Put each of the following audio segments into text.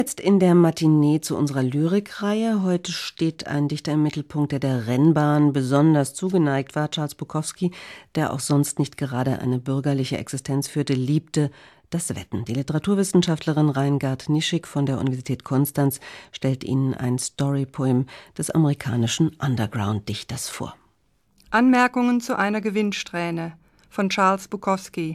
Jetzt in der Matinee zu unserer Lyrikreihe. Heute steht ein Dichter im Mittelpunkt, der der Rennbahn besonders zugeneigt war. Charles Bukowski, der auch sonst nicht gerade eine bürgerliche Existenz führte, liebte das Wetten. Die Literaturwissenschaftlerin Reingard Nischig von der Universität Konstanz stellt Ihnen ein Storypoem des amerikanischen Underground-Dichters vor. Anmerkungen zu einer Gewinnsträhne von Charles Bukowski.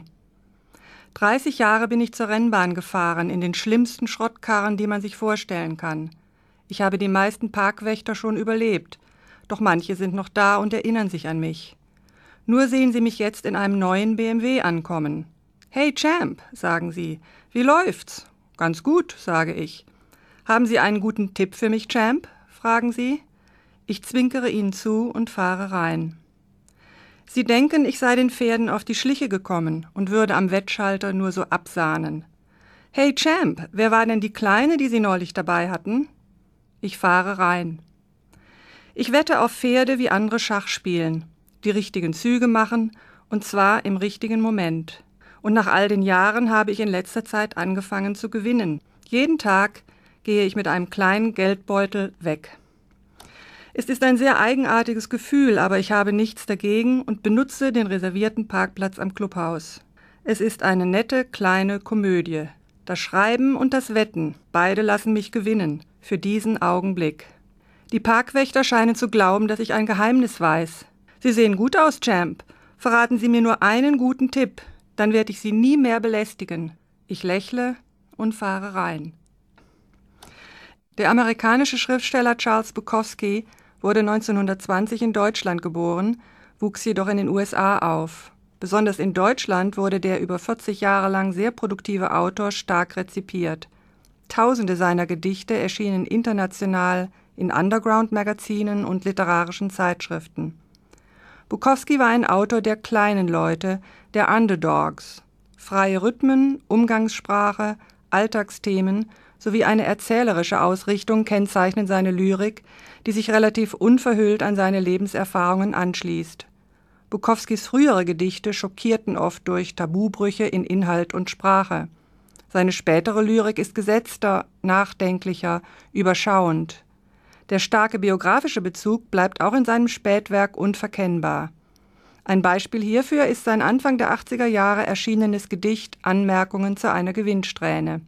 30 Jahre bin ich zur Rennbahn gefahren, in den schlimmsten Schrottkarren, die man sich vorstellen kann. Ich habe die meisten Parkwächter schon überlebt, doch manche sind noch da und erinnern sich an mich. Nur sehen sie mich jetzt in einem neuen BMW ankommen. »Hey Champ«, sagen sie, »wie läuft's?« »Ganz gut«, sage ich. »Haben Sie einen guten Tipp für mich, Champ?«, fragen sie. Ich zwinkere ihnen zu und fahre rein. Sie denken, ich sei den Pferden auf die Schliche gekommen und würde am Wettschalter nur so absahnen. »Hey Champ, wer war denn die Kleine, die Sie neulich dabei hatten?« Ich fahre rein. Ich wette auf Pferde, wie andere Schach spielen, die richtigen Züge machen, und zwar im richtigen Moment. Und nach all den Jahren habe ich in letzter Zeit angefangen zu gewinnen. Jeden Tag gehe ich mit einem kleinen Geldbeutel weg. Es ist ein sehr eigenartiges Gefühl, aber ich habe nichts dagegen und benutze den reservierten Parkplatz am Clubhaus. Es ist eine nette kleine Komödie. Das Schreiben und das Wetten, beide lassen mich gewinnen, für diesen Augenblick. Die Parkwächter scheinen zu glauben, dass ich ein Geheimnis weiß. »Sie sehen gut aus, Champ. Verraten Sie mir nur einen guten Tipp, dann werde ich Sie nie mehr belästigen.« Ich lächle und fahre rein. Der amerikanische Schriftsteller Charles Bukowski wurde 1920 in Deutschland geboren, wuchs jedoch in den USA auf. Besonders in Deutschland wurde der über 40 Jahre lang sehr produktive Autor stark rezipiert. Tausende seiner Gedichte erschienen international in Underground-Magazinen und literarischen Zeitschriften. Bukowski war ein Autor der kleinen Leute, der Underdogs. Freie Rhythmen, Umgangssprache, Alltagsthemen sowie eine erzählerische Ausrichtung kennzeichnen seine Lyrik, die sich relativ unverhüllt an seine Lebenserfahrungen anschließt. Bukowskis frühere Gedichte schockierten oft durch Tabubrüche in Inhalt und Sprache. Seine spätere Lyrik ist gesetzter, nachdenklicher, überschauend. Der starke biografische Bezug bleibt auch in seinem Spätwerk unverkennbar. Ein Beispiel hierfür ist sein Anfang der 80er Jahre erschienenes Gedicht Anmerkungen zu einer Gewinnsträhne.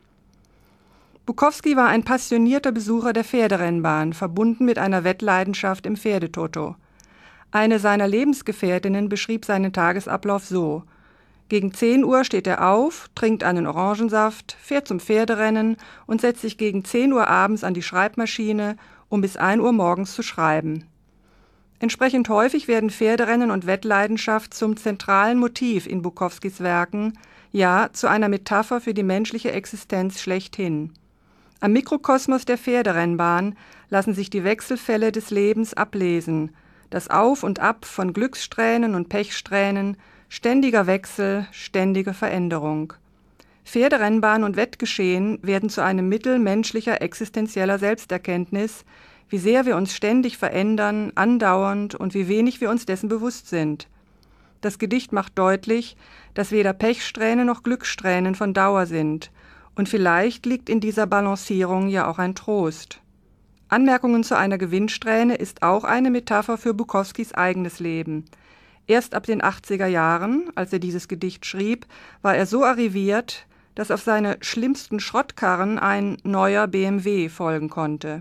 Bukowski war ein passionierter Besucher der Pferderennbahn, verbunden mit einer Wettleidenschaft im Pferdetoto. Eine seiner Lebensgefährtinnen beschrieb seinen Tagesablauf so: Gegen 10 Uhr steht er auf, trinkt einen Orangensaft, fährt zum Pferderennen und setzt sich gegen 10 Uhr abends an die Schreibmaschine, um bis 1 Uhr morgens zu schreiben. Entsprechend häufig werden Pferderennen und Wettleidenschaft zum zentralen Motiv in Bukowskis Werken, ja zu einer Metapher für die menschliche Existenz schlechthin. Am Mikrokosmos der Pferderennbahn lassen sich die Wechselfälle des Lebens ablesen, das Auf und Ab von Glückssträhnen und Pechsträhnen, ständiger Wechsel, ständige Veränderung. Pferderennbahn und Wettgeschehen werden zu einem Mittel menschlicher existenzieller Selbsterkenntnis, wie sehr wir uns ständig verändern, andauernd und wie wenig wir uns dessen bewusst sind. Das Gedicht macht deutlich, dass weder Pechsträhne noch Glückssträhnen von Dauer sind, und vielleicht liegt in dieser Balancierung ja auch ein Trost. Anmerkungen zu einer Gewinnsträhne ist auch eine Metapher für Bukowskis eigenes Leben. Erst ab den 80er Jahren, als er dieses Gedicht schrieb, war er so arriviert, dass auf seine schlimmsten Schrottkarren ein neuer BMW folgen konnte.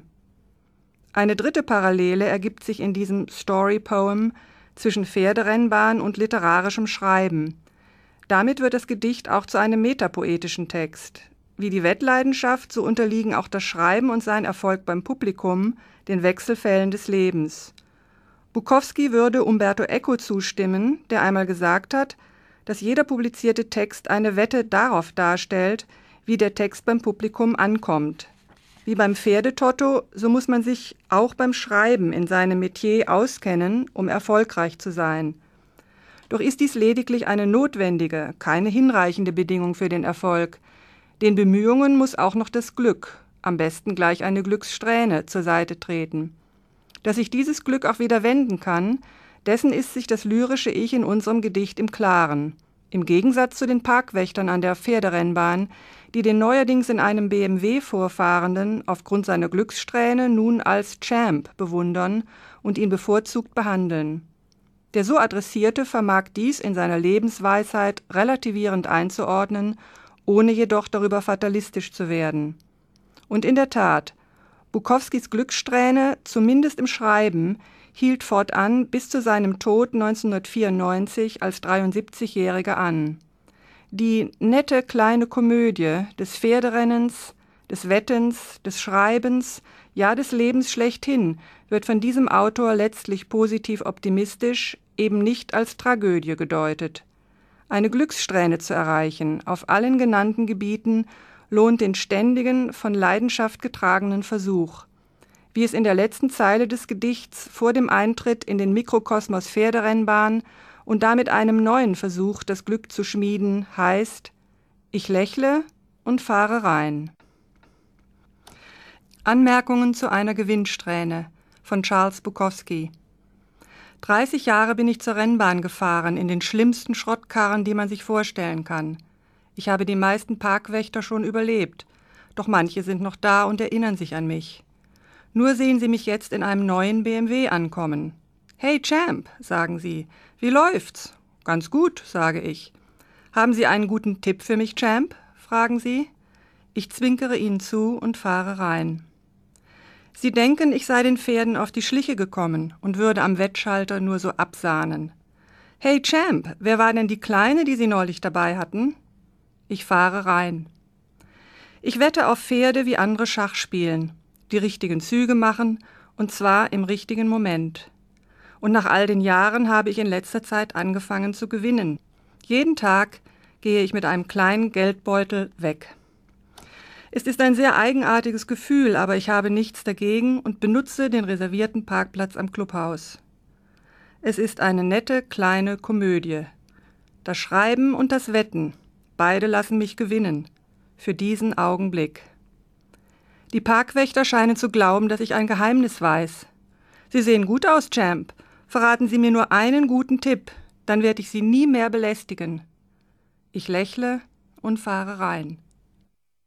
Eine dritte Parallele ergibt sich in diesem Story-Poem zwischen Pferderennbahn und literarischem Schreiben. Damit wird das Gedicht auch zu einem metapoetischen Text. Wie die Wettleidenschaft, so unterliegen auch das Schreiben und sein Erfolg beim Publikum den Wechselfällen des Lebens. Bukowski würde Umberto Eco zustimmen, der einmal gesagt hat, dass jeder publizierte Text eine Wette darauf darstellt, wie der Text beim Publikum ankommt. Wie beim Pferdetotto, so muss man sich auch beim Schreiben in seinem Metier auskennen, um erfolgreich zu sein. Doch ist dies lediglich eine notwendige, keine hinreichende Bedingung für den Erfolg. Den Bemühungen muss auch noch das Glück, am besten gleich eine Glückssträhne, zur Seite treten. Dass sich dieses Glück auch wieder wenden kann, dessen ist sich das lyrische Ich in unserem Gedicht im Klaren. Im Gegensatz zu den Parkwächtern an der Pferderennbahn, die den neuerdings in einem BMW vorfahrenden aufgrund seiner Glückssträhne nun als Champ bewundern und ihn bevorzugt behandeln. Der so Adressierte vermag dies in seiner Lebensweisheit relativierend einzuordnen, ohne jedoch darüber fatalistisch zu werden. Und in der Tat, Bukowskis Glückssträhne, zumindest im Schreiben, hielt fortan bis zu seinem Tod 1994 als 73-Jähriger an. Die nette kleine Komödie des Pferderennens, des Wettens, des Schreibens, ja des Lebens schlechthin, wird von diesem Autor letztlich positiv optimistisch, eben nicht als Tragödie gedeutet. Eine Glückssträhne zu erreichen, auf allen genannten Gebieten, lohnt den ständigen, von Leidenschaft getragenen Versuch. Wie es in der letzten Zeile des Gedichts vor dem Eintritt in den Mikrokosmos Pferderennbahn und damit einem neuen Versuch, das Glück zu schmieden, heißt: Ich lächle und fahre rein. Anmerkungen zu einer Gewinnsträhne von Charles Bukowski. 30 Jahre bin ich zur Rennbahn gefahren, in den schlimmsten Schrottkarren, die man sich vorstellen kann. Ich habe die meisten Parkwächter schon überlebt, doch manche sind noch da und erinnern sich an mich. Nur sehen sie mich jetzt in einem neuen BMW ankommen. »Hey Champ«, sagen sie, »wie läuft's?« »Ganz gut«, sage ich. »Haben Sie einen guten Tipp für mich, Champ?«, fragen sie. Ich zwinkere ihnen zu und fahre rein. Sie denken, ich sei den Pferden auf die Schliche gekommen und würde am Wettschalter nur so absahnen. »Hey Champ, wer war denn die Kleine, die Sie neulich dabei hatten?« Ich fahre rein. Ich wette auf Pferde, wie andere Schach spielen, die richtigen Züge machen, und zwar im richtigen Moment. Und nach all den Jahren habe ich in letzter Zeit angefangen zu gewinnen. Jeden Tag gehe ich mit einem kleinen Geldbeutel weg. Es ist ein sehr eigenartiges Gefühl, aber ich habe nichts dagegen und benutze den reservierten Parkplatz am Clubhaus. Es ist eine nette kleine Komödie. Das Schreiben und das Wetten, beide lassen mich gewinnen, für diesen Augenblick. Die Parkwächter scheinen zu glauben, dass ich ein Geheimnis weiß. »Sie sehen gut aus, Champ. Verraten Sie mir nur einen guten Tipp, dann werde ich Sie nie mehr belästigen.« Ich lächle und fahre rein.